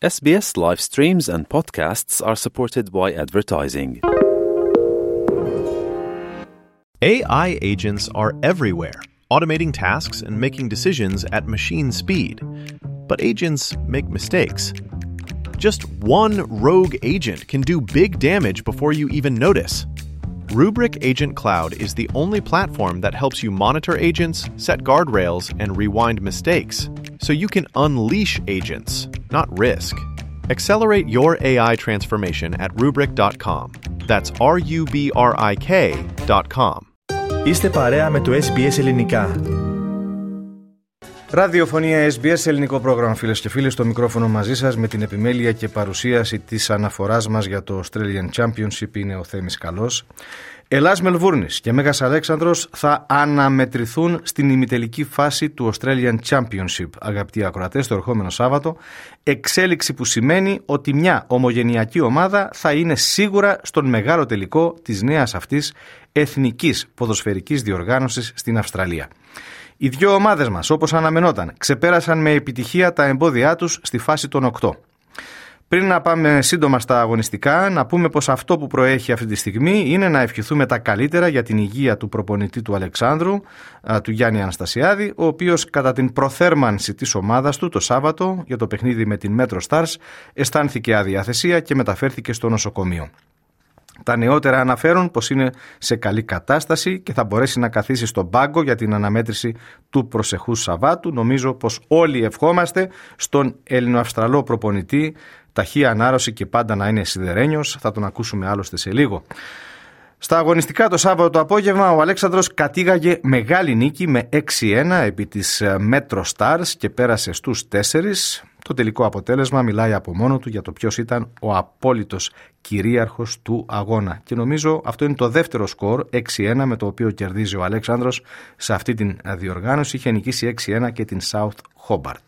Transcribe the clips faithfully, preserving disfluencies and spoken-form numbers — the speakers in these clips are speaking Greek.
S B S live streams and podcasts are supported by advertising. A I agents are everywhere, automating tasks and making decisions at machine speed. But agents make mistakes. Just one rogue agent can do big damage before you even notice. Rubrik Agent Cloud is the only platform that helps you monitor agents, set guardrails, and rewind mistakes, so you can unleash agents, not risk. Accelerate your A I transformation at rubrik dot com. That's R U B R I K dot com. Είστε παρέα με το Ες Μπι Ες Ελληνικά. Ραδιοφωνία Ες Μπι Ες, ελληνικό πρόγραμμα, φίλες και φίλοι, στο μικρόφωνο μαζί σας με την επιμέλεια και παρουσίαση της αναφοράς μας για το Australian Championship είναι ο Θέμης Καλός. Ελλάς Μελβούρνης και Μέγας Αλέξανδρος θα αναμετρηθούν στην ημιτελική φάση του Australian Championship, αγαπητοί ακροατές, το ερχόμενο Σάββατο. Εξέλιξη που σημαίνει ότι μια ομογενειακή ομάδα θα είναι σίγουρα στον μεγάλο τελικό της νέας αυτής εθνικής ποδοσφαιρικής διοργάνωσης στην Αυστραλία. Οι δύο ομάδες μας, όπως αναμενόταν, ξεπέρασαν με επιτυχία τα εμπόδια τους στη φάση των οκτώ. Πριν να πάμε σύντομα στα αγωνιστικά, να πούμε πως αυτό που προέχει αυτή τη στιγμή είναι να ευχηθούμε τα καλύτερα για την υγεία του προπονητή του Αλεξάνδρου, του Γιάννη Αναστασιάδη, ο οποίος κατά την προθέρμανση της ομάδας του το Σάββατο για το παιχνίδι με την Metro Stars αισθάνθηκε αδιαθεσία και μεταφέρθηκε στο νοσοκομείο. Τα νεότερα αναφέρουν πως είναι σε καλή κατάσταση και θα μπορέσει να καθίσει στον πάγκο για την αναμέτρηση του προσεχούς Σαββάτου. Νομίζω πως όλοι ευχόμαστε στον Έλληνο-Αυστραλό προπονητή ταχεία ανάρρωση και πάντα να είναι σιδερένιος. Θα τον ακούσουμε άλλωστε σε λίγο. Στα αγωνιστικά το Σάββατο το απόγευμα ο Αλέξανδρος κατήγαγε μεγάλη νίκη με έξι ένα επί της Metro Stars και πέρασε στους τέσσερις. Το τελικό αποτέλεσμα μιλάει από μόνο του για το ποιος ήταν ο απόλυτος κυρίαρχος του αγώνα. Και νομίζω αυτό είναι το δεύτερο σκορ, έξι ένα, με το οποίο κερδίζει ο Αλέξανδρος σε αυτή την διοργάνωση. Είχε νικήσει έξι ένα και την South Hobart.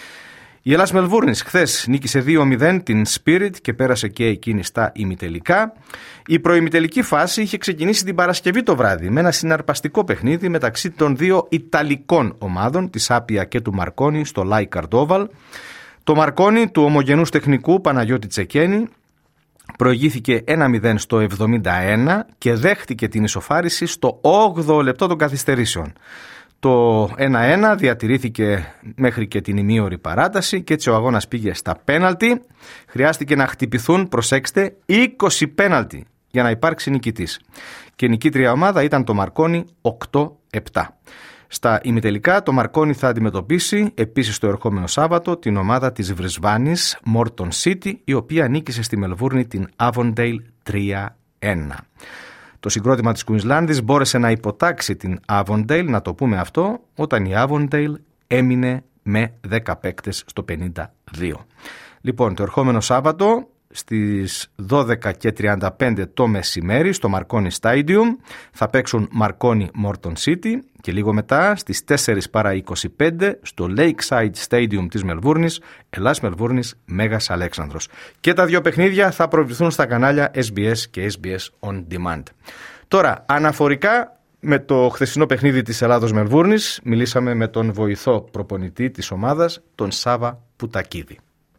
Η Ελλάς Μελβούρνης χθες νίκησε δύο μηδέν την Spirit και πέρασε και εκείνη στα ημιτελικά. Η προημιτελική φάση είχε ξεκινήσει την Παρασκευή το βράδυ με ένα συναρπαστικό παιχνίδι μεταξύ των δύο Ιταλικών ομάδων, της Άπια και του Μαρκόνι, στο Leichhardt Oval. Το Μαρκόνι του ομογενούς τεχνικού Παναγιώτη Τσεκένη προηγήθηκε ένα μηδέν στο εβδομήντα ένα και δέχτηκε την ισοφάριση στο όγδοο λεπτό των καθυστερήσεων. Το ένα ένα διατηρήθηκε μέχρι και την ημίωρη παράταση και έτσι ο αγώνας πήγε στα πέναλτι. Χρειάστηκε να χτυπηθούν, προσέξτε, είκοσι πέναλτι για να υπάρξει νικητής. Και νικήτρια ομάδα ήταν το Μαρκόνι οκτώ επτά. Στα ημιτελικά το Μαρκόνι θα αντιμετωπίσει επίσης το ερχόμενο Σάββατο την ομάδα της Βρυσβάνης Morton City, η οποία νίκησε στη Μελβούρνη την Avondale τρία ένα. Το συγκρότημα της Κουινσλάνδης μπόρεσε να υποτάξει την Avondale, να το πούμε αυτό, όταν η Avondale έμεινε με δέκα παίκτες στο πενήντα δύο. Λοιπόν, το ερχόμενο Σάββατο στις δώδεκα και τριάντα πέντε το μεσημέρι στο Marconi Stadium θα παίξουν Marconi Morton City και λίγο μετά στις τέσσερις παρά είκοσι πέντε στο Lakeside Stadium της Μελβούρνης, Ελλάς Μελβούρνης, Μέγας Αλέξανδρος. Και τα δύο παιχνίδια θα προβληθούν στα κανάλια Ες Μπι Ες και Ες Μπι Ες On Demand. Τώρα, αναφορικά με το χθεσινό παιχνίδι της Ελλάδος Μελβούρνης, μιλήσαμε με τον βοηθό προπονητή της ομάδας, τον Σάβα Πουτακίδη.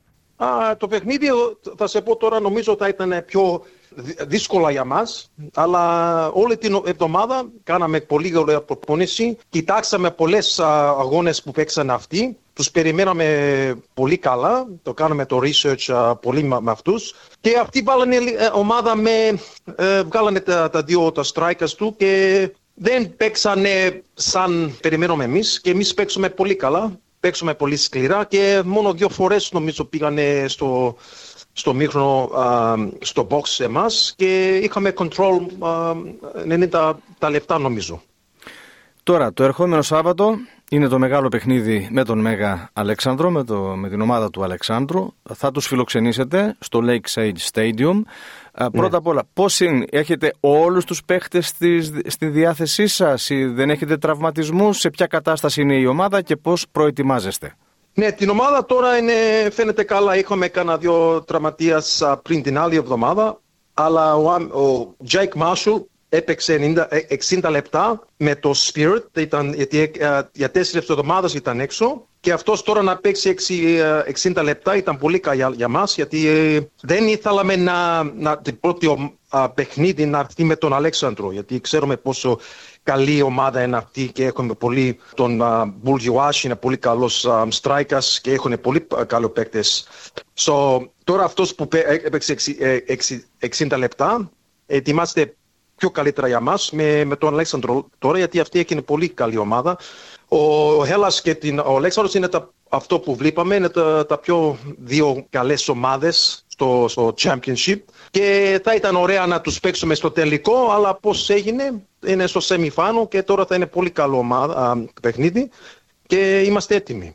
Α, το παιχνίδι, θα σε πω τώρα, νομίζω θα ήταν πιο δύσκολα για μας, αλλά όλη την εβδομάδα κάναμε πολύ ωραία προπόνηση, κοιτάξαμε πολλές αγώνες που παίξαν αυτοί, τους περιμέναμε πολύ καλά, το κάναμε το research πολύ με αυτούς και αυτοί βάλανε ομάδα με, ε, βγάλανε τα, τα δύο τα strikers του και δεν παίξανε σαν περιμέναμε εμείς και εμείς παίξαμε πολύ καλά. Παίξαμε πολύ σκληρά και μόνο δύο φορές νομίζω πήγανε στο, στο μήχρονο, στο box εμάς και είχαμε control α, ενενήντα τα λεπτά νομίζω. Τώρα, το ερχόμενο Σάββατο είναι το μεγάλο παιχνίδι με τον Μέγα Αλέξανδρο, με, το, με την ομάδα του Αλεξάνδρου. Θα τους φιλοξενήσετε στο Lakeside Stadium. Ναι. Πρώτα απ' όλα, πώς είναι, έχετε όλους τους παίχτες στη, στη διάθεσή σας, δεν έχετε τραυματισμούς, σε ποια κατάσταση είναι η ομάδα και πώς προετοιμάζεστε? Ναι, την ομάδα τώρα είναι, φαίνεται καλά, είχαμε κάνα δύο τραυματίες πριν την άλλη εβδομάδα, αλλά ο, ο Jake Marshall έπαιξε ενενήντα, εξήντα λεπτά με το Spirit, ήταν, γιατί για τέσσερις εβδομάδες ήταν έξω. Και αυτός τώρα να παίξει εξήντα λεπτά ήταν πολύ καλά για μας, γιατί δεν ήθελαμε να, να την πρώτη παιχνίδι να έρθει με τον Αλέξανδρο, γιατί ξέρουμε πόσο καλή ομάδα είναι αυτή και έχουμε πολύ τον Μπουλγιουάς, είναι πολύ καλός strikers και έχουν πολύ καλούς παίκτες. So, τώρα αυτός που έπαιξε εξήντα λεπτά ετοιμάστε πιο καλύτερα για μας με, με τον Αλέξανδρο τώρα, γιατί αυτή έχει πολύ καλή ομάδα. Ο Hellas και την, ο Αλέξανδρος είναι τα, αυτό που βλέπαμε, είναι τα, τα πιο δύο καλές ομάδες στο, στο Championship και θα ήταν ωραία να τους παίξουμε στο τελικό, αλλά πώς έγινε, είναι στο semi-final και τώρα θα είναι πολύ καλό ομάδα, α, παιχνίδι και είμαστε έτοιμοι.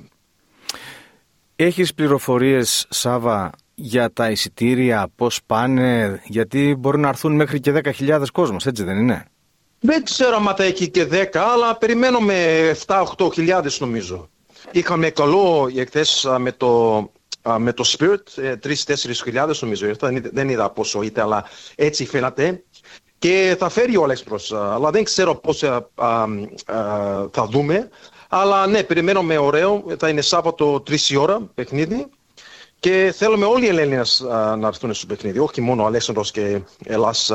Έχεις πληροφορίες, Σάβα, για τα εισιτήρια, πώς πάνε, γιατί μπορεί να έρθουν μέχρι και δέκα χιλιάδες κόσμος, έτσι δεν είναι? Δεν ξέρω αν θα έχει και δέκα, αλλά περιμένουμε επτά οχτώ χιλιάδες νομίζω. Είχαμε καλό εχθές με το, με το Spirit, τρεις τέσσερις χιλιάδες νομίζω, δεν είδα πόσο ήταν, αλλά έτσι φαίνεται. Και θα φέρει ο Αλέξανδρος, αλλά δεν ξέρω πώς α, α, α, θα δούμε. Αλλά ναι, περιμένουμε ωραίο, θα είναι Σάββατο τρεις η ώρα παιχνίδι. Και θέλουμε όλοι οι Έλληνες να έρθουν στο παιχνίδι, όχι μόνο ο Αλέξανδρος και Ελλάς.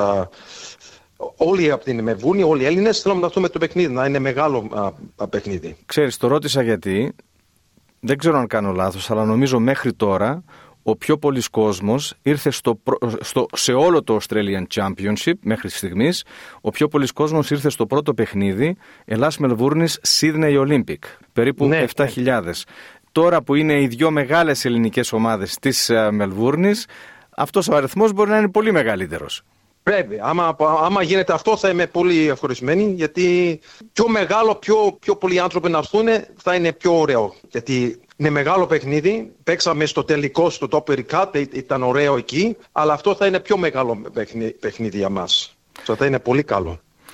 Όλοι από την Μελβούρνη, όλοι οι Έλληνες θέλουμε να έρθουμε το παιχνίδι, να είναι μεγάλο α, α, παιχνίδι. Ξέρεις, το ρώτησα γιατί, δεν ξέρω αν κάνω λάθος, αλλά νομίζω μέχρι τώρα ο πιο πολύς κόσμος ήρθε στο, στο, σε όλο το Australian Championship μέχρι στιγμής, ο πιο πολύς κόσμος ήρθε στο πρώτο παιχνίδι, Ελλάς Μελβούρνης Sydney Olympic, περίπου ναι, επτά χιλιάδες. Τώρα που είναι οι δύο μεγάλες ελληνικές ομάδες της Μελβούρνης, αυτός ο αριθμός μπορεί να είναι πολύ μεγαλύτερος. Πρέπει. Άμα, άμα γίνεται αυτό θα είμαι πολύ ευχαριστημένοι, γιατί πιο μεγάλο, πιο, πιο πολλοί άνθρωποι να έρθουν θα είναι πιο ωραίο. Γιατί είναι μεγάλο παιχνίδι, παίξαμε στο τελικό, στο Top Cut, ήταν ωραίο εκεί, αλλά αυτό θα είναι πιο μεγάλο παιχνίδι, παιχνίδι για μας. Αυτό θα είναι πολύ καλό.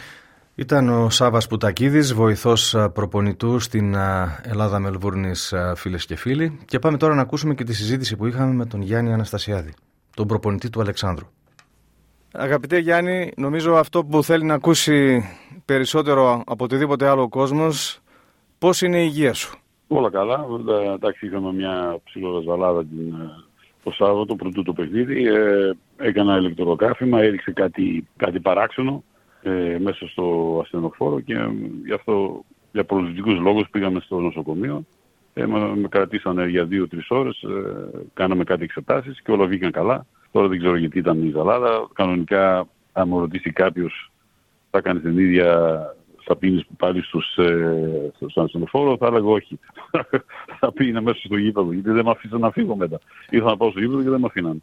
Ήταν ο Σάββας Πουτακίδης, βοηθός προπονητού στην Ελλάδα Μελβούρνης, φίλες και φίλοι. Και πάμε τώρα να ακούσουμε και τη συζήτηση που είχαμε με τον Γιάννη Αναστασιάδη, τον προπονητή του Αλεξάνδρου. Αγαπητέ Γιάννη, νομίζω αυτό που θέλει να ακούσει περισσότερο από οτιδήποτε άλλο ο κόσμος, πώς είναι η υγεία σου? Όλα καλά. Εντάξει, είχαμε μια ψιλοδασβαλάδα το Σάββατο πρωτού το παιχνίδι. Ε, έκανα ηλεκτροκάφημα, έριξε κάτι, κάτι παράξενο ε, μέσα στο ασθενοφόρο και ε, γι' αυτό για προληπτικούς λόγους πήγαμε στο νοσοκομείο. Ε, με κρατήσανε για δύο τρεις ώρες, ε, κάναμε κάτι εξετάσεις και όλα βγήκαν καλά. Τώρα δεν ξέρω γιατί ήταν η ζαλάδα. Κανονικά, αν μου ρωτήσει κάποιος, θα κάνει την ίδια σαπίνες που πάλι στους, ε, στον ασθενοφόρο, θα έλεγα όχι. Θα πήγαινε μέσα στο γήπεδο, γιατί δεν με αφήσαν να φύγω μετά. Ήρθα να πάω στο γήπεδο και δεν με αφήναν.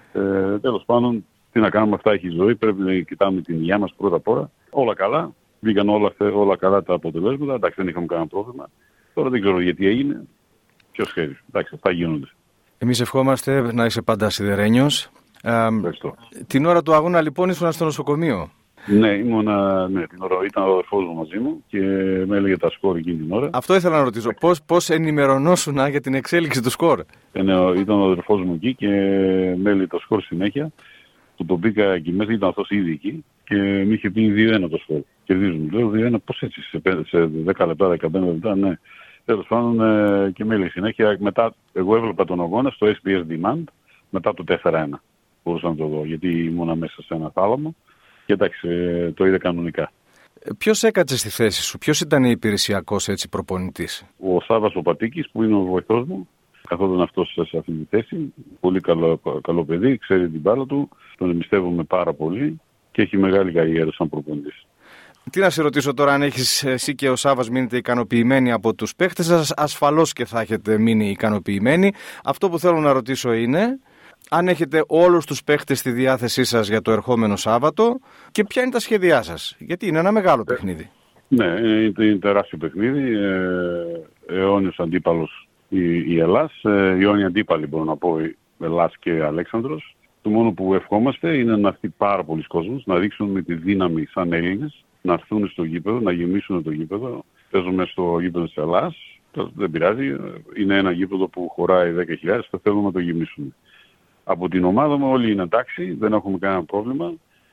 Ε, τέλος πάντων, τι να κάνουμε, αυτά έχει η ζωή. Πρέπει να κοιτάμε την υγεία μας πρώτα απ' όλα. Όλα καλά. Βγήκαν όλα, όλα καλά τα αποτελέσματα. Εντάξει, δεν είχαμε κανένα πρόβλημα. Τώρα δεν ξέρω γιατί έγινε. Ποιος ξέρει. Εντάξει, αυτά γίνονται. Εμείς ευχόμαστε να είσαι πάντα σιδερένιος. Ε, την ώρα του αγώνα λοιπόν ήσουν στο νοσοκομείο. Ναι, ήμουνα, ναι, την ώρα ήταν ο αδερφός μου μαζί μου και με έλεγε τα σκορ εκείνη την ώρα. Αυτό ήθελα να ρωτήσω. Πώς, πώς ενημερωνόσουν για την εξέλιξη του σκορ? Ε, ναι, ήταν ο αδερφός μου εκεί και με έλεγε τα σκορ συνέχεια. Που τον μπήκα εκεί μέσα, ήταν αυτός ήδη εκεί και μου είχε πει δύο ένα το σκορ. Κερδίζουμε. Λέω δύο ένα, πώς έτσι, σε, σε δέκα λεπτά, δεκαπέντε λεπτά, ναι. Τέλος πάντων ε, και με έλεγε συνέχεια. Μετά, εγώ έβλεπα τον αγώνα στο ες μπι ες Demand μετά το τέσσερα ένα. Μπορούσα να το δω, γιατί ήμουνα μέσα σε ένα θάλαμο και εντάξει, το είδα κανονικά. Ποιος έκατσε στη θέση σου, ποιος ήταν η υπηρεσιακός έτσι προπονητής? Ο Σάββας ο Πατήκης, που είναι ο βοηθός μου, καθόταν αυτός σε αυτή τη θέση. Πολύ καλό, καλό παιδί, ξέρει την μπάλα του, τον εμπιστεύομαι πάρα πολύ και έχει μεγάλη καριέρα σαν προπονητής. Τι να σε ρωτήσω τώρα, αν έχεις εσύ και ο Σάββας μείνετε ικανοποιημένοι από τους παίχτες σας? Ασφαλώς και θα έχετε μείνει ικανοποιημένοι. Αυτό που θέλω να ρωτήσω είναι αν έχετε όλους τους παίχτες στη διάθεσή σας για το ερχόμενο Σάββατο και ποια είναι τα σχέδιά σας, γιατί είναι ένα μεγάλο ε, παιχνίδι. Ναι, είναι, είναι τεράστιο παιχνίδι, ε, αιώνιος αντίπαλος η, η Ελλάς, ε, αιώνιοι αντίπαλοι μπορώ να πω, η Ελλάς και Αλέξανδρος. Το μόνο που ευχόμαστε είναι να έρθει πάρα πολλοί κόσμος, να δείξουν με τη δύναμη σαν Έλληνες, να έρθουν στο γήπεδο, να γεμίσουν το γήπεδο. Παίζουμε στο γήπεδο της Ελλάς, δεν πειράζει, είναι ένα γήπεδο που χωράει δέκα χιλιάδες, θα θέλουμε να το γεμίσουμε. Από την ομάδα μου όλοι είναι εντάξει, δεν έχουμε κανένα πρόβλημα.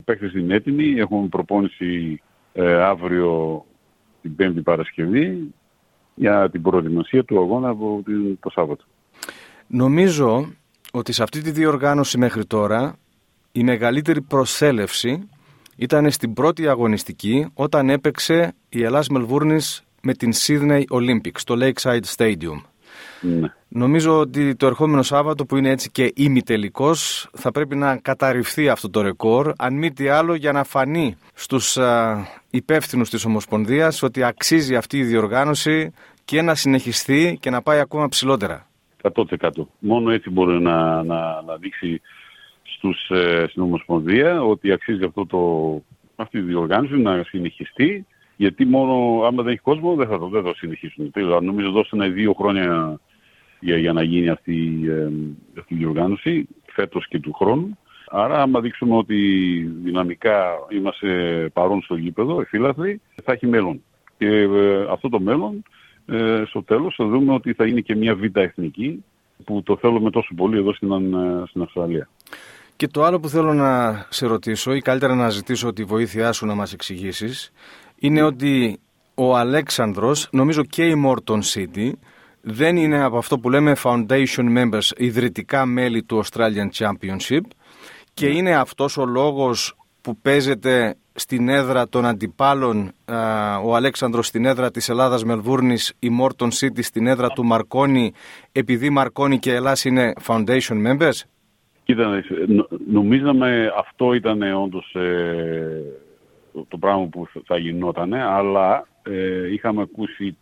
παίκτες είναι έτοιμοι, έχουμε προπόνηση ε, αύριο την Πέμπτη Παρασκευή για την προετοιμασία του αγώνα από την, το Σάββατο. Νομίζω ότι σε αυτή τη διοργάνωση μέχρι τώρα η μεγαλύτερη προσέλευση ήταν στην πρώτη αγωνιστική όταν έπαιξε η Ελλάς Μελβούρνης με την Sydney Olympics στο Lakeside Stadium. Ναι. Νομίζω ότι το ερχόμενο Σάββατο, που είναι έτσι και ημιτελικός, θα πρέπει να καταρριφθεί αυτό το ρεκόρ, αν μη τι άλλο για να φανεί στους α, υπεύθυνους της Ομοσπονδίας ότι αξίζει αυτή η διοργάνωση και να συνεχιστεί και να πάει ακόμα ψηλότερα. εκατό τοις εκατό. Μόνο έτσι μπορεί να, να, να δείξει στους, ε, στην Ομοσπονδία ότι αξίζει αυτό το, αυτή η διοργάνωση να συνεχιστεί, γιατί μόνο άμα δεν έχει κόσμο δεν θα το, δεν θα το συνεχίσουν. Νομίζω δώσανε δύο χρόνια για, για να γίνει αυτή, ε, αυτή η διοργάνωση, φέτος και του χρόνου. Άρα άμα δείξουμε ότι δυναμικά είμαστε παρόν στο γήπεδο, οι φίλαθλοι, θα έχει μέλλον. Και ε, αυτό το μέλλον ε, στο τέλος θα δούμε ότι θα είναι και μια β' εθνική που το θέλουμε τόσο πολύ εδώ στην, στην Αυστραλία. Και το άλλο που θέλω να σε ρωτήσω, ή καλύτερα να ζητήσω τη βοήθειά σου να μας εξηγήσεις, είναι ότι ο Αλέξανδρος, νομίζω και η Moreton City, δεν είναι από αυτό που λέμε foundation members, ιδρυτικά μέλη του Australian Championship, και είναι αυτός ο λόγος που παίζεται στην έδρα των αντιπάλων, α, ο Αλέξανδρος στην έδρα της Ελλάδας Μελβούρνης, η Moreton City στην έδρα του Μαρκόνι, επειδή Μαρκόνι και Ελλάς είναι foundation members. Κοίτα, νομίζαμε αυτό ήταν όντως ε, το, το πράγμα που θα γινόταν, αλλά ε, είχαμε ακούσει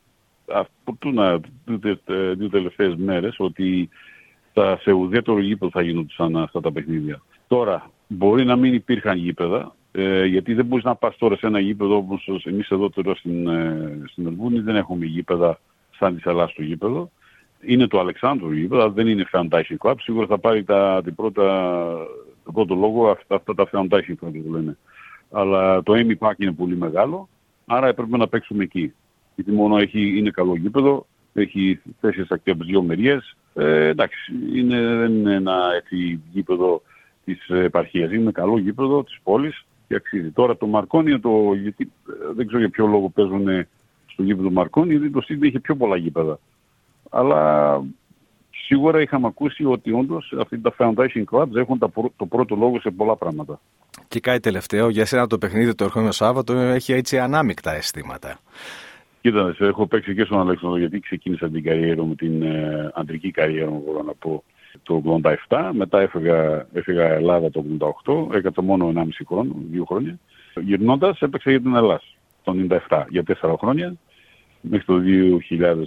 δύο τελευταίες μέρες ότι τα, σε ουδέτερο γήπεδο θα γινόντουσαν αυτά τα παιχνίδια. Τώρα, μπορεί να μην υπήρχαν γήπεδα, ε, γιατί δεν μπορείς να πας τώρα σε ένα γήπεδο όπως εμείς εδώ τώρα στην, ε, στην Μελβούρνη δεν έχουμε γήπεδα σαν της Ελλάς το γήπεδο. Είναι το Αλεξάνδρου γήπεδο, δεν είναι Foundation Club. Σίγουρα θα πάρει τα, την πρώτα, το πρώτο λόγο αυτά, αυτά τα Foundation Club που λένε. Αλλά το Amy Park είναι πολύ μεγάλο, άρα έπρεπε να παίξουμε εκεί. Γιατί μόνο έχει, είναι καλό γήπεδο, έχει θέσεις από τις δύο μεριές. Ε, εντάξει, είναι, δεν είναι ένα έτσι, γήπεδο της επαρχίας, είναι καλό γήπεδο της πόλης και αξίζει. Τώρα το Μαρκόνι, το, γιατί, δεν ξέρω για ποιο λόγο παίζουν στο γήπεδο Μαρκόνι, γιατί το Sydney είχε πιο πολλά γήπεδα. Αλλά σίγουρα είχαμε ακούσει ότι όντως αυτοί τα Foundation Clubs έχουν τα, το πρώτο λόγο σε πολλά πράγματα. Και κάτι τελευταίο, για σένα το παιχνίδι το ερχόμενο Σάββατο έχει έτσι ανάμεικτα αισθήματα. Κοίτα, έχω παίξει και στον Αλέξανδρο, γιατί ξεκίνησα την καριέρα μου, την ε, αντρική καριέρα μου, μπορώ να πω, το ογδόντα επτά. Μετά έφυγα, έφυγα Ελλάδα το ογδόντα οκτώ, έκανα μόνο ενάμιση χρόνο, δύο χρόνια. Γυρνώντας έπαιξα για την Ελλάδα το ενενήντα επτά, για τέσσερα χρόνια, μέχρι το δύο χιλιάδες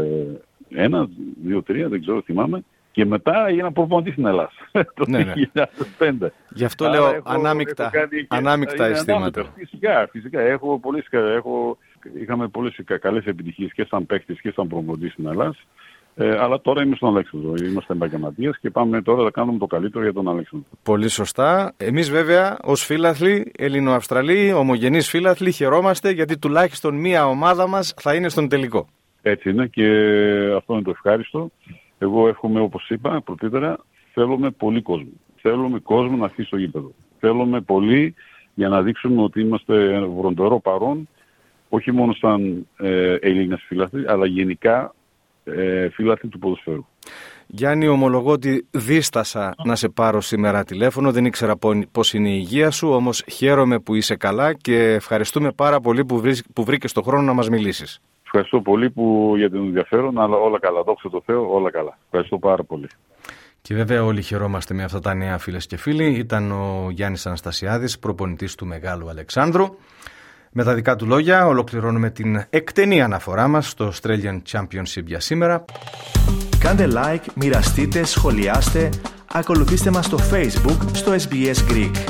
ένα, δύο, τρία, δεν ξέρω, θυμάμαι. Και μετά έγινα προπονητής στην Ελλάδα, το ναι, ναι. δύο χιλιάδες πέντε. Γι' αυτό λέω έχω, ανάμεικτα, έχω ανάμεικτα αισθήματα. Φυσικά, φυσικά. Έχω πολλές, έχω, είχαμε πολλές καλές επιτυχίες και σαν παίκτης και σαν προπονητής στην Ελλάδα. Ε, αλλά τώρα είμαι στον Αλέξανδρο. Είμαστε επαγγελματίες και πάμε τώρα να κάνουμε το καλύτερο για τον Αλέξανδρο. Πολύ σωστά. Εμείς βέβαια ως φίλαθλοι, Ελληνοαυστραλοί, ομογενείς φίλαθλοι, χαιρόμαστε γιατί τουλάχιστον μία ομάδα μας θα είναι στον τελικό. Έτσι είναι και αυτό είναι το ευχάριστο. Εγώ εύχομαι, όπως είπα πρωτήτερα, θέλουμε πολύ κόσμο. Θέλουμε κόσμο να αρχίσει στο γήπεδο. Θέλουμε πολύ για να δείξουμε ότι είμαστε βροντερό παρόν, όχι μόνο σαν ε, Έλληνες φίλαθλοι, αλλά γενικά ε, φίλαθλοι του ποδοσφαίρου. Γιάννη, ομολογώ ότι δίστασα να σε πάρω σήμερα τηλέφωνο. Δεν ήξερα πώς είναι η υγεία σου, όμως χαίρομαι που είσαι καλά και ευχαριστούμε πάρα πολύ που, βρί, που βρήκες τον χρόνο να μας μιλήσεις. Ευχαριστώ πολύ που, για τον ενδιαφέρον, αλλά όλα καλά. Δόξα τω Θεώ, όλα καλά. Ευχαριστώ πάρα πολύ. Και βέβαια όλοι χαιρόμαστε με αυτά τα νέα, φίλες και φίλοι. Ήταν ο Γιάννης Αναστασιάδης, προπονητής του Μεγάλου Αλεξάνδρου. Με τα δικά του λόγια ολοκληρώνουμε την εκτενή αναφορά μας στο Australian Championship για σήμερα. Κάντε like, μοιραστείτε, σχολιάστε, ακολουθήστε μας στο Facebook, στο ες μπι ες Greek.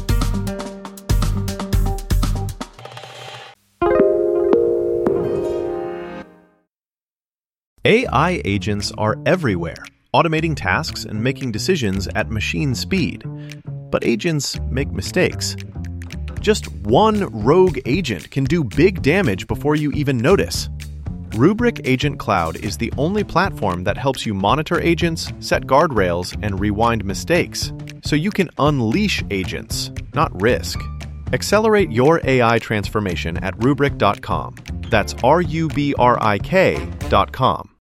A I agents are everywhere, automating tasks and making decisions at machine speed. But agents make mistakes. Just one rogue agent can do big damage before you even notice. Rubrik Agent Cloud is the only platform that helps you monitor agents, set guardrails, and rewind mistakes, so you can unleash agents. not risk. Accelerate your A I transformation at Rubrik dot com. That's R U B R I K dot com.